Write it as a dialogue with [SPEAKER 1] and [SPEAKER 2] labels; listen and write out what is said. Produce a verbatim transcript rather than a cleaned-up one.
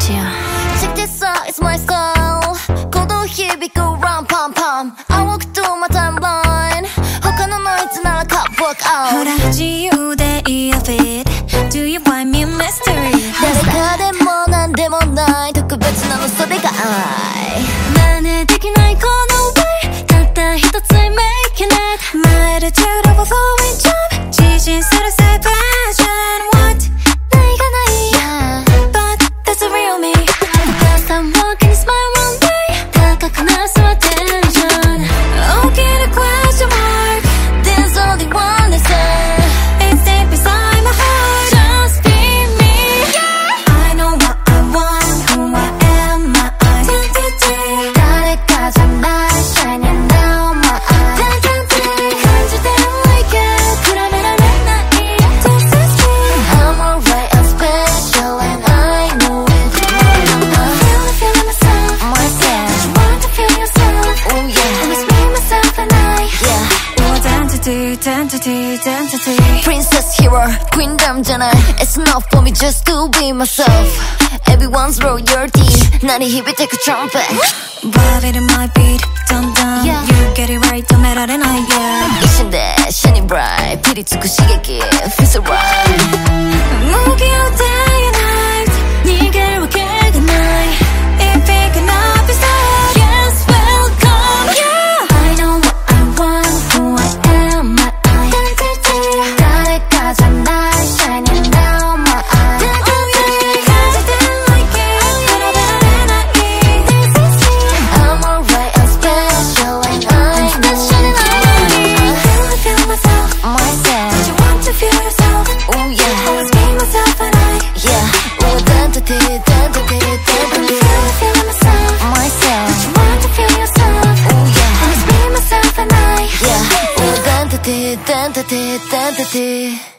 [SPEAKER 1] 끝이야.
[SPEAKER 2] Check this out, it's my style. 고도響く ram pam pam. I walk through my timeline. 他のノイズなら cut walk out.
[SPEAKER 1] ほら自由でいいよ fit. Do you want me a mystery?
[SPEAKER 2] 誰かでもなんでもない特別なのそれが愛。
[SPEAKER 1] 真似できないこの way たった一つ make it My attitude of a flowing job 自信する say passion What? ないがない
[SPEAKER 2] Yeah.
[SPEAKER 1] But that's the real me Because I'm walking this my wrong way 高くなす attention 大きな question mark
[SPEAKER 2] There's only one answer.
[SPEAKER 1] It's deep inside my heart Just be me I know what I want Who I am My identity
[SPEAKER 2] 誰かじゃない Shining down my eyes.
[SPEAKER 1] 感じて like it 比べられない This is me
[SPEAKER 2] I'm alright, I'm special and I know it.
[SPEAKER 1] I'm really feeling myself
[SPEAKER 2] Myself.
[SPEAKER 1] You want to feel yourself
[SPEAKER 2] Oh yeah.
[SPEAKER 1] Always be myself and I
[SPEAKER 2] Yeah.
[SPEAKER 1] Identity, identity, identity
[SPEAKER 2] Princess hero, queen 남잖아. It's enough for me just to be myself. Everyone's royalty. 나를響くtrumpet.
[SPEAKER 1] Vibe it in my beat Dum dum
[SPEAKER 2] Yeah.
[SPEAKER 1] You get it right止められない Yeah
[SPEAKER 2] 一瞬で shining bright. ピリつく刺激 feels so right.
[SPEAKER 1] 無気を day and night 逃げるわけがない If it cannot be said Yes, welcome Yeah I know what I want Who I am My identity
[SPEAKER 2] 誰かじゃない Shining down my eyes.
[SPEAKER 1] Identity 感じて like it 比べられない This is me
[SPEAKER 2] I'm alright, I'm special and I know it.
[SPEAKER 1] Really feel myself
[SPEAKER 2] Myself.
[SPEAKER 1] Don't you want to feel yourself
[SPEAKER 2] Oh yeah.
[SPEAKER 1] Always be myself and I
[SPEAKER 2] Yeah. Identity, identity, identity.
[SPEAKER 1] Really feel myself
[SPEAKER 2] Myself.
[SPEAKER 1] Don't you want to feel yourself
[SPEAKER 2] Oh yeah.
[SPEAKER 1] Always be myself and I
[SPEAKER 2] Yeah. Identity, identity, identity.